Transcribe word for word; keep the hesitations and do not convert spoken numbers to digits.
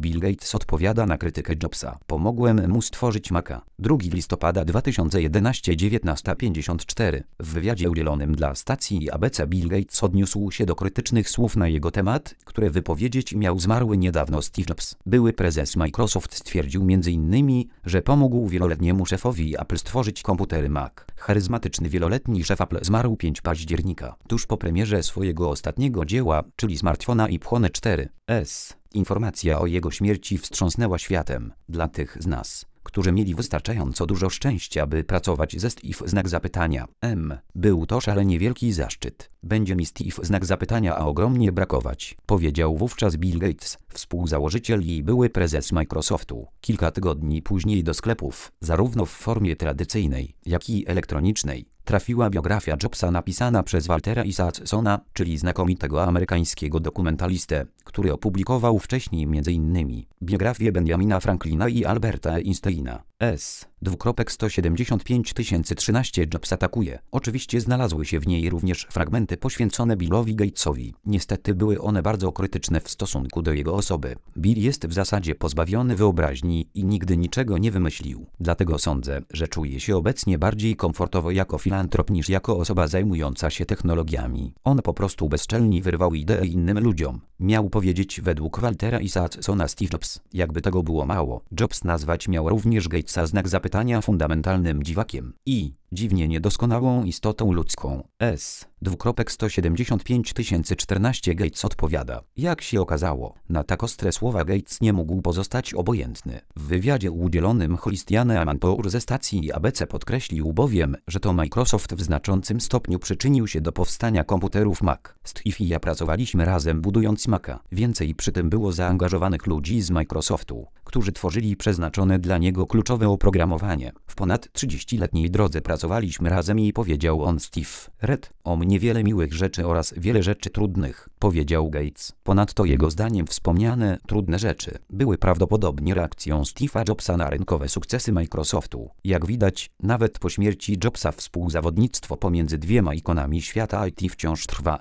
Bill Gates odpowiada na krytykę Jobsa. Pomogłem mu stworzyć Maca. drugiego listopada dwa tysiące jedenastego dziewiętnasta pięćdziesiąt cztery. W wywiadzie udzielonym dla stacji A B C Bill Gates odniósł się do krytycznych słów na jego temat, które wypowiedzieć miał zmarły niedawno Steve Jobs. Były prezes Microsoft stwierdził między innymi, że pomógł wieloletniemu szefowi Apple stworzyć komputery Mac. Charyzmatyczny wieloletni szef Apple zmarł piątego października, tuż po premierze swojego ostatniego dzieła, czyli smartfona iPhone cztery S. Informacja o jego śmierci wstrząsnęła światem. Dla tych z nas, którzy mieli wystarczająco dużo szczęścia, by pracować ze Steve znak zapytania. M. Był to szalenie wielki zaszczyt. Będzie mi Steve znak zapytania a ogromnie brakować, powiedział wówczas Bill Gates, współzałożyciel i były prezes Microsoftu. Kilka tygodni później do sklepów, zarówno w formie tradycyjnej, jak i elektronicznej, trafiła biografia Jobsa napisana przez Waltera Isaacsona, czyli znakomitego amerykańskiego dokumentalistę, który opublikował wcześniej między innymi biografię Benjamina Franklina i Alberta Einsteina. S. sto siedemdziesiąt pięć tysięcy trzynaście Jobs atakuje. Oczywiście znalazły się w niej również fragmenty poświęcone Billowi Gatesowi. Niestety były one bardzo krytyczne w stosunku do jego osoby. Bill jest w zasadzie pozbawiony wyobraźni i nigdy niczego nie wymyślił. Dlatego sądzę, że czuje się obecnie bardziej komfortowo jako filantrop niż jako osoba zajmująca się technologiami. On po prostu bezczelnie wyrwał ideę innym ludziom. Miał powiedzieć według Waltera Isaacsona Steve Jobs. Jakby tego było mało, Jobs nazwać miał również Gatesa znak zapytania fundamentalnym dziwakiem i dziwnie niedoskonałą istotą ludzką. S. sto siedemdziesiąt pięć tysięcy czternaście Gates odpowiada. Jak się okazało, na tak ostre słowa Gates nie mógł pozostać obojętny. W wywiadzie udzielonym Christiane Amanpour ze stacji A B C podkreślił bowiem, że to Microsoft w znaczącym stopniu przyczynił się do powstania komputerów Mac. Steve i ja pracowaliśmy razem budując Maca. Więcej przy tym było zaangażowanych ludzi z Microsoftu, którzy tworzyli przeznaczone dla niego kluczowe oprogramowanie. W ponad trzydziestoletniej drodze pracowaliśmy razem i powiedział on Steve Red o mnie wiele miłych rzeczy oraz wiele rzeczy trudnych, powiedział Gates. Ponadto jego zdaniem wspomniane trudne rzeczy były prawdopodobnie reakcją Steve'a Jobsa na rynkowe sukcesy Microsoftu. Jak widać, nawet po śmierci Jobsa współzawodnictwo pomiędzy dwiema ikonami świata I T wciąż trwa.